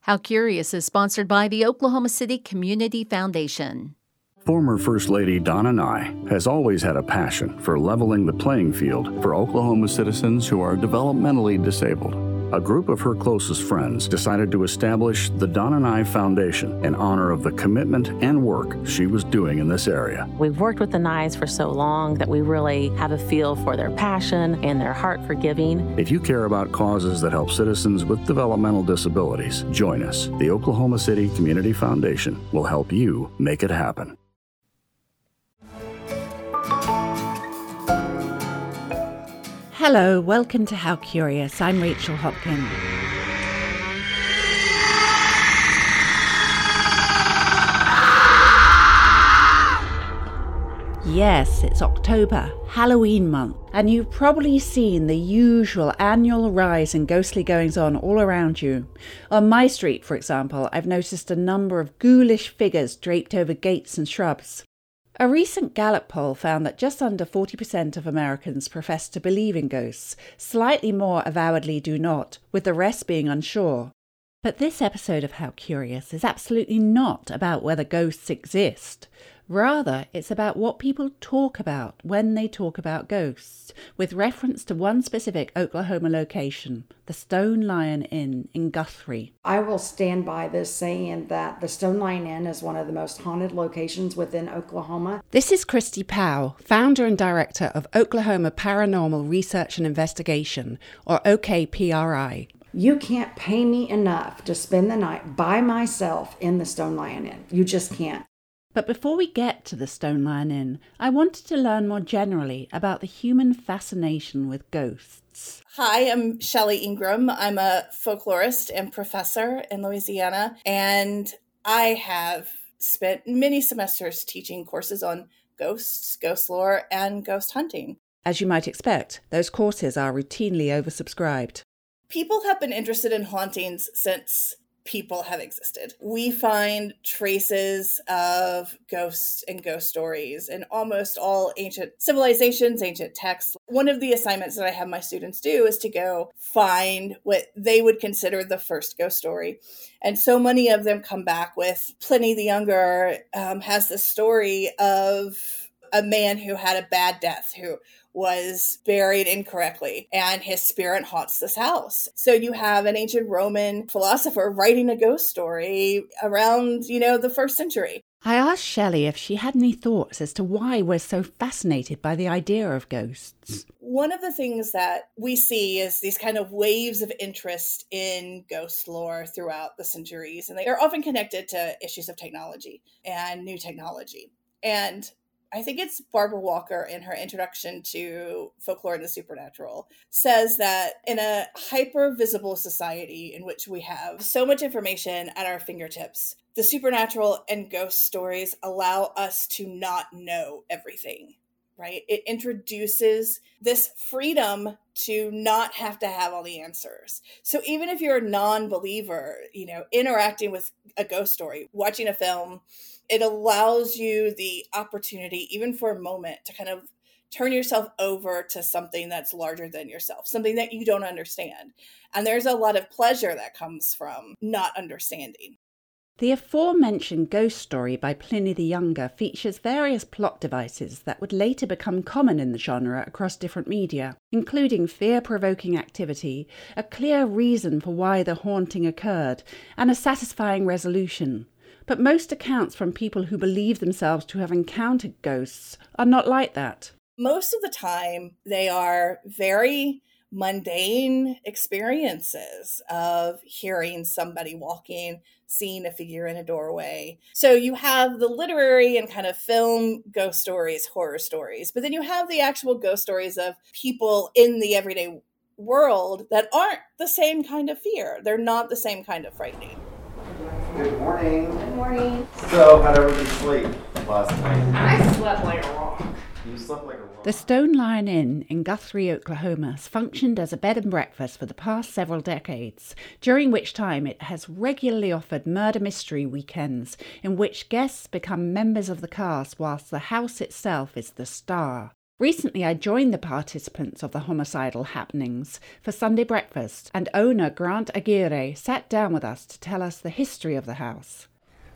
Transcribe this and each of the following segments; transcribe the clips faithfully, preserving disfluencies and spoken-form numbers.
How Curious is sponsored by the Oklahoma City Community Foundation. Former First Lady Donna Nye has always had a passion for leveling the playing field for Oklahoma citizens who are developmentally disabled. A group of her closest friends decided to establish the Donna Nye Foundation in honor of the commitment and work she was doing in this area. We've worked with the Nyes for so long that we really have a feel for their passion and their heart for giving. If you care about causes that help citizens with developmental disabilities, join us. The Oklahoma City Community Foundation will help you make it happen. Hello, welcome to How Curious. I'm Rachel Hopkin. Yes, it's October, Halloween month, and you've probably seen the usual annual rise in ghostly goings-on all around you. On my street, for example, I've noticed a number of ghoulish figures draped over gates and shrubs. A recent Gallup poll found that just under forty percent of Americans profess to believe in ghosts, slightly more avowedly do not, with the rest being unsure. But this episode of How Curious is absolutely not about whether ghosts exist. Rather, it's about what people talk about when they talk about ghosts, with reference to one specific Oklahoma location, the Stone Lion Inn in Guthrie. I will stand by this saying that the Stone Lion Inn is one of the most haunted locations within Oklahoma. This is Christy Powell, founder and director of Oklahoma Paranormal Research and Investigation, or O K P R I. You can't pay me enough to spend the night by myself in the Stone Lion Inn. You just can't. But before we get to the Stone Lion Inn, I wanted to learn more generally about the human fascination with ghosts. Hi, I'm Shelley Ingram. I'm a folklorist and professor in Louisiana, and I have spent many semesters teaching courses on ghosts, ghost lore, and ghost hunting. As you might expect, those courses are routinely oversubscribed. People have been interested in hauntings since people have existed. We find traces of ghosts and ghost stories in almost all ancient civilizations, ancient texts. One of the assignments that I have my students do is to go find what they would consider the first ghost story. And so many of them come back with Pliny the Younger um, has the story of a man who had a bad death, who was buried incorrectly, and his spirit haunts this house. So you have an ancient Roman philosopher writing a ghost story around, you know, the first century. I asked Shelley if she had any thoughts as to why we're so fascinated by the idea of ghosts. One of the things that we see is these kind of waves of interest in ghost lore throughout the centuries, and they are often connected to issues of technology and new technology. And I think it's Barbara Walker in her introduction to Folklore and the Supernatural says that in a hyper-visible society in which we have so much information at our fingertips, the supernatural and ghost stories allow us to not know everything, right? It introduces this freedom to not have to have all the answers. So even if you're a non-believer, you know, interacting with a ghost story, watching a film, it allows you the opportunity, even for a moment, to kind of turn yourself over to something that's larger than yourself, something that you don't understand. And there's a lot of pleasure that comes from not understanding. The aforementioned ghost story by Pliny the Younger features various plot devices that would later become common in the genre across different media, including fear-provoking activity, a clear reason for why the haunting occurred, and a satisfying resolution. But most accounts from people who believe themselves to have encountered ghosts are not like that. Most of the time, they are very mundane experiences of hearing somebody walking, seeing a figure in a doorway. So you have the literary and kind of film ghost stories, horror stories, but then you have the actual ghost stories of people in the everyday world that aren't the same kind of fear. They're not the same kind of frightening. Good morning. Good morning. So, how'd everybody sleep last night? I slept like a rock. You slept like a rock. The Stone Lion Inn in Guthrie, Oklahoma has functioned as a bed and breakfast for the past several decades, during which time it has regularly offered murder mystery weekends in which guests become members of the cast whilst the house itself is the star. Recently, I joined the participants of the homicidal happenings for Sunday breakfast, and owner Grant Aguirre sat down with us to tell us the history of the house.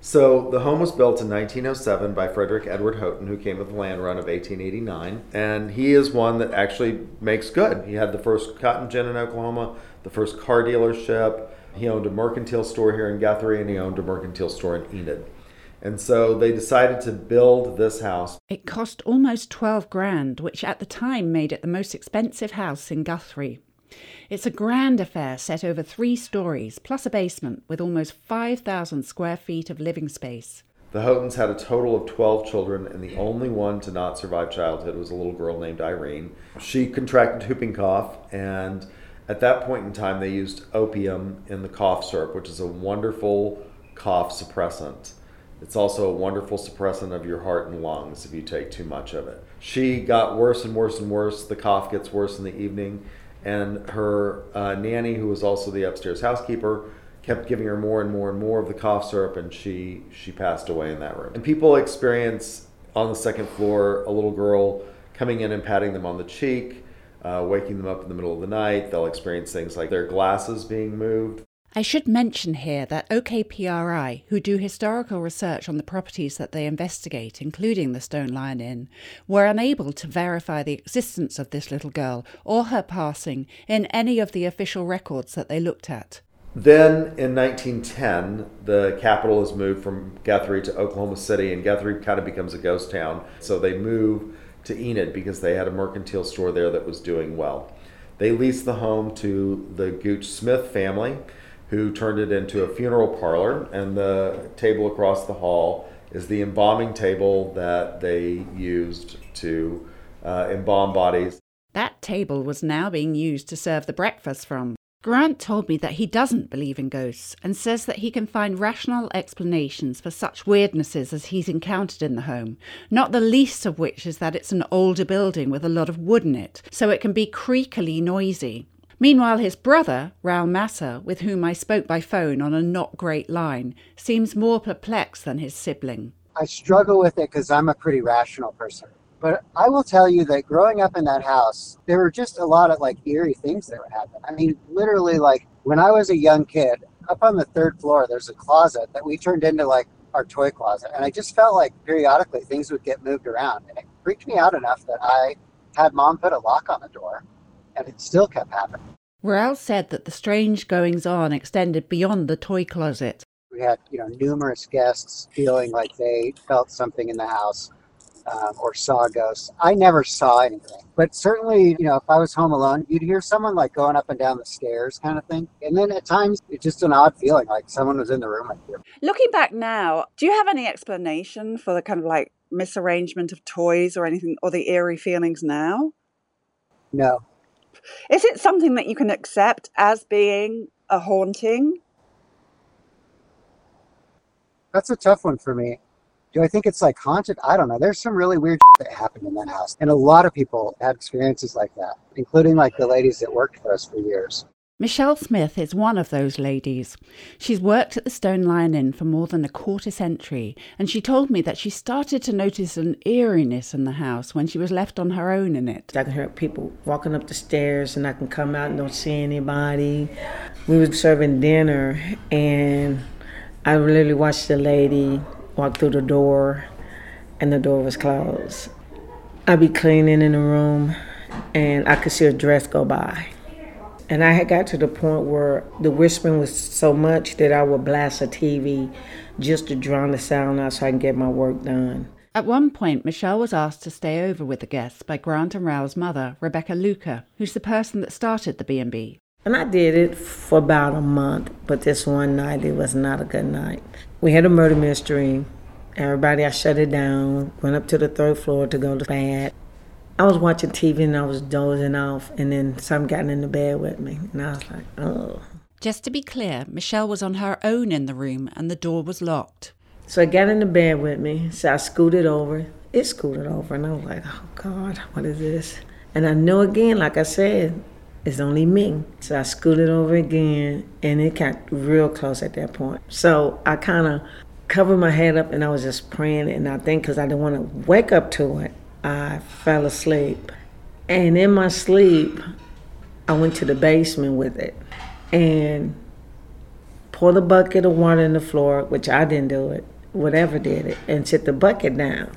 So the home was built in nineteen oh seven by Frederick Edward Houghton, who came with the land run of eighteen eighty-nine. And he is one that actually makes good. He had the first cotton gin in Oklahoma, the first car dealership. He owned a mercantile store here in Guthrie, and he owned a mercantile store in Enid. And so they decided to build this house. It cost almost twelve grand, which at the time made it the most expensive house in Guthrie. It's a grand affair set over three stories, plus a basement, with almost five thousand square feet of living space. The Houghtons had a total of twelve children, and the only one to not survive childhood was a little girl named Irene. She contracted whooping cough, and at that point in time, they used opium in the cough syrup, which is a wonderful cough suppressant. It's also a wonderful suppressant of your heart and lungs if you take too much of it. She got worse and worse and worse. The cough gets worse in the evening. And her uh, nanny, who was also the upstairs housekeeper, kept giving her more and more and more of the cough syrup, and she, she passed away in that room. And people experience on the second floor a little girl coming in and patting them on the cheek, uh, waking them up in the middle of the night. They'll experience things like their glasses being moved. I should mention here that O K P R I, who do historical research on the properties that they investigate, including the Stone Lion Inn, were unable to verify the existence of this little girl or her passing in any of the official records that they looked at. Then in nineteen ten, the capital is moved from Guthrie to Oklahoma City, and Guthrie kind of becomes a ghost town. So they move to Enid because they had a mercantile store there that was doing well. They leased the home to the Gooch Smith family, who turned it into a funeral parlor, and the table across the hall is the embalming table that they used to uh, embalm bodies. That table was now being used to serve the breakfast from. Grant told me that he doesn't believe in ghosts and says that he can find rational explanations for such weirdnesses as he's encountered in the home, not the least of which is that it's an older building with a lot of wood in it, so it can be creakily noisy. Meanwhile, his brother, Raul Massa, with whom I spoke by phone on a not great line, seems more perplexed than his sibling. I struggle with it because I'm a pretty rational person. But I will tell you that growing up in that house, there were just a lot of like eerie things that would happen. I mean, literally, like when I was a young kid, up on the third floor, there's a closet that we turned into like our toy closet. And I just felt like periodically things would get moved around. And it freaked me out enough that I had mom put a lock on the door. And it still kept happening. Raul said that the strange goings-on extended beyond the toy closet. We had, you know, numerous guests feeling like they felt something in the house um, or saw ghosts. I never saw anything. But certainly, you know, if I was home alone, you'd hear someone like going up and down the stairs kind of thing. And then at times, it's just an odd feeling like someone was in the room with you. Looking back now, do you have any explanation for the kind of like misarrangement of toys or anything, or the eerie feelings now? No. Is it something that you can accept as being a haunting? That's a tough one for me. Do I think it's like haunted? I don't know. There's some really weird shit that happened in that house. And a lot of people had experiences like that, including like the ladies that worked for us for years. Michelle Smith is one of those ladies. She's worked at the Stone Lion Inn for more than a quarter century, and she told me that she started to notice an eeriness in the house when she was left on her own in it. I can hear people walking up the stairs, and I can come out and don't see anybody. We were serving dinner, and I literally watched the lady walk through the door, and the door was closed. I'd be cleaning in the room, and I could see a dress go by. And I had got to the point where the whispering was so much that I would blast a T V just to drown the sound out so I can get my work done. At one point, Michelle was asked to stay over with the guests by Grant and Raul's mother, Rebecca Luca, who's the person that started the B and B. And I did it for about a month, but this one night, it was not a good night. We had a murder mystery. Everybody, I shut it down, went up to the third floor to go to bed. I was watching T V and I was dozing off, and then some got in the bed with me, and I was like, oh. Just to be clear, Michelle was on her own in the room and the door was locked. So I got in the bed with me, so I scooted over. It scooted over, and I was like, oh, God, what is this? And I know again, like I said, it's only me. So I scooted over again, and it got real close at that point. So I kind of covered my head up, and I was just praying, and I think because I didn't want to wake up to it, I fell asleep. And in my sleep, I went to the basement with it and poured a bucket of water in the floor, which I didn't do it, whatever did it, and set the bucket down.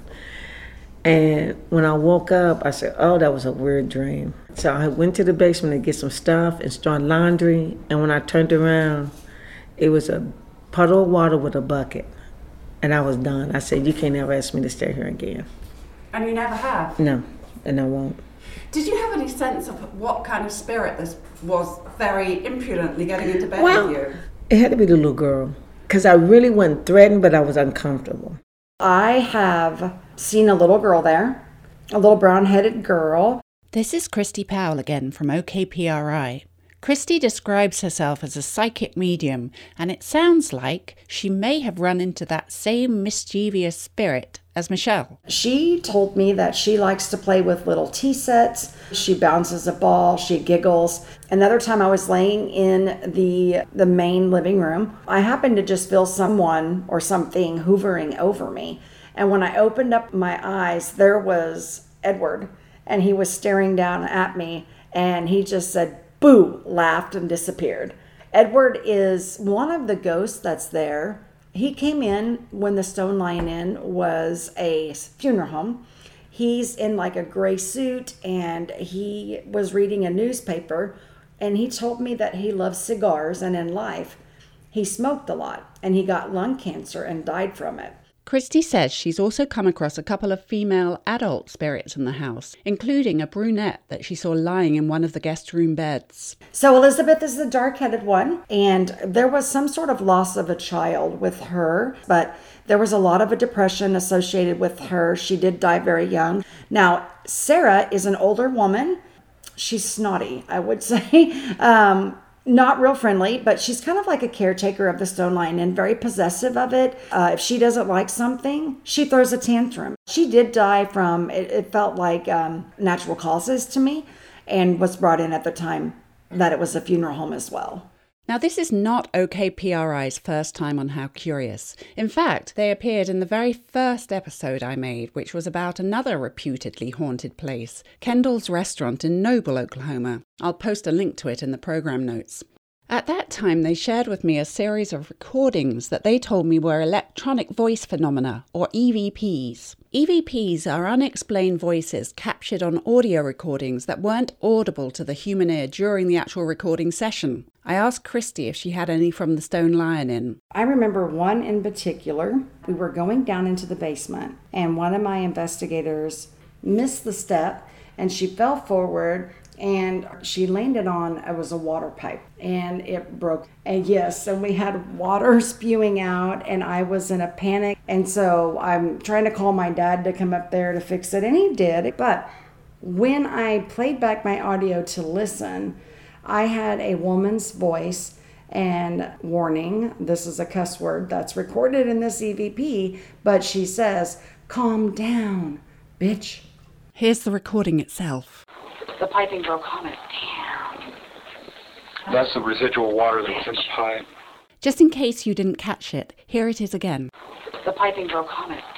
And when I woke up, I said, oh, that was a weird dream. So I went to the basement to get some stuff and start laundry. And when I turned around, it was a puddle of water with a bucket. And I was done. I said, you can't ever ask me to stay here again. And you never have? No, and I won't. Did you have any sense of what kind of spirit this was very impudently getting into bed well, with you? It had to be the little girl. Because I really wasn't threatened, but I was uncomfortable. I have seen a little girl there, a little brown-headed girl. This is Christy Powell again from O K P R I. Christy describes herself as a psychic medium, and it sounds like she may have run into that same mischievous spirit as Michelle. She told me that she likes to play with little tea sets. She bounces a ball, she giggles. Another time I was laying in the the main living room, I happened to just feel someone or something hovering over me. And when I opened up my eyes, there was Edward, and he was staring down at me, and he just said, boo, laughed and disappeared. Edward is one of the ghosts that's there. He came in when the Stone Lion Inn was a funeral home. He's in like a gray suit, and he was reading a newspaper, and he told me that he loves cigars, and in life he smoked a lot, and he got lung cancer and died from it. Christy says she's also come across a couple of female adult spirits in the house, including a brunette that she saw lying in one of the guest room beds. So Elizabeth is the dark-headed one, and there was some sort of loss of a child with her, but there was a lot of a depression associated with her. She did die very young. Now, Sarah is an older woman. She's snotty, I would say. Um, Not real friendly, but she's kind of like a caretaker of the Stone Lion and very possessive of it. Uh, if she doesn't like something, she throws a tantrum. She did die from, it, it felt like um, natural causes to me, and was brought in at the time that it was a funeral home as well. Now, this is not O K P R I's first time on How Curious. In fact, they appeared in the very first episode I made, which was about another reputedly haunted place, Kendall's Restaurant in Noble, Oklahoma. I'll post a link to it in the program notes. At that time, they shared with me a series of recordings that they told me were electronic voice phenomena, or E V Ps. E V Ps are unexplained voices captured on audio recordings that weren't audible to the human ear during the actual recording session. I asked Christy if she had any from the Stone Lion Inn. I remember one in particular. We were going down into the basement, and one of my investigators missed the step, and she fell forward, and she landed on, it was a water pipe, and it broke. And yes, and we had water spewing out, and I was in a panic. And so I'm trying to call my dad to come up there to fix it, and he did. But when I played back my audio to listen, I had a woman's voice, and warning, this is a cuss word that's recorded in this E V P, but she says, calm down, bitch. Here's the recording itself. The piping broke on it. Damn. That's the residual water that was in the pipe. Just in case you didn't catch it, here it is again. The piping broke on it.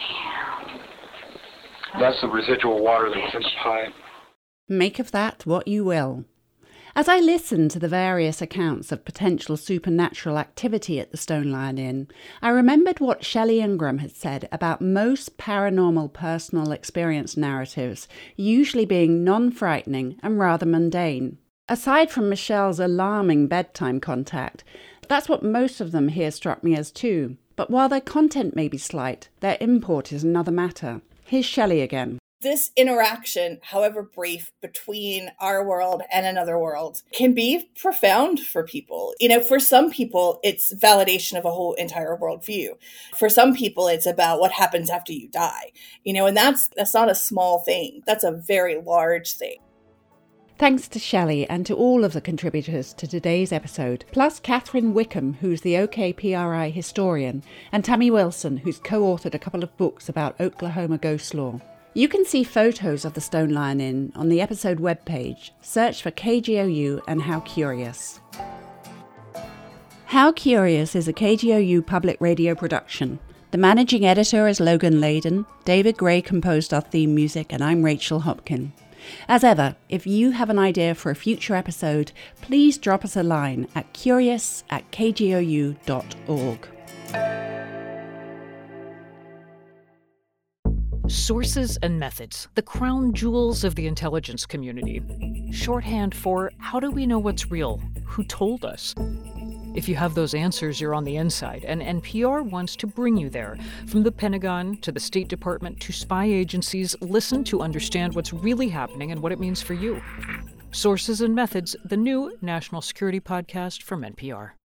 Damn. That's the residual water that was in the pipe. Make of that what you will. As I listened to the various accounts of potential supernatural activity at the Stone Lion Inn, I remembered what Shelley Ingram had said about most paranormal personal experience narratives usually being non-frightening and rather mundane. Aside from Michelle's alarming bedtime contact, that's what most of them here struck me as too. But while their content may be slight, their import is another matter. Here's Shelley again. This interaction, however brief, between our world and another world can be profound for people. You know, for some people, it's validation of a whole entire worldview. For some people, it's about what happens after you die. You know, and that's that's not a small thing. That's a very large thing. Thanks to Shelley and to all of the contributors to today's episode, plus Catherine Wickham, who's the O K P R I historian, and Tammy Wilson, who's co-authored a couple of books about Oklahoma ghost lore. You can see photos of the Stone Lion Inn on the episode webpage. Search for K G O U and How Curious. How Curious is a K G O U public radio production. The managing editor is Logan Layden. David Gray composed our theme music, and I'm Rachel Hopkin. As ever, if you have an idea for a future episode, please drop us a line at curious at k g o u dot org. Sources and methods, the crown jewels of the intelligence community. Shorthand for how do we know what's real? Who told us? If you have those answers, you're on the inside, and N P R wants to bring you there. From the Pentagon to the State Department to spy agencies, listen to understand what's really happening and what it means for you. Sources and Methods, the new national security podcast from N P R.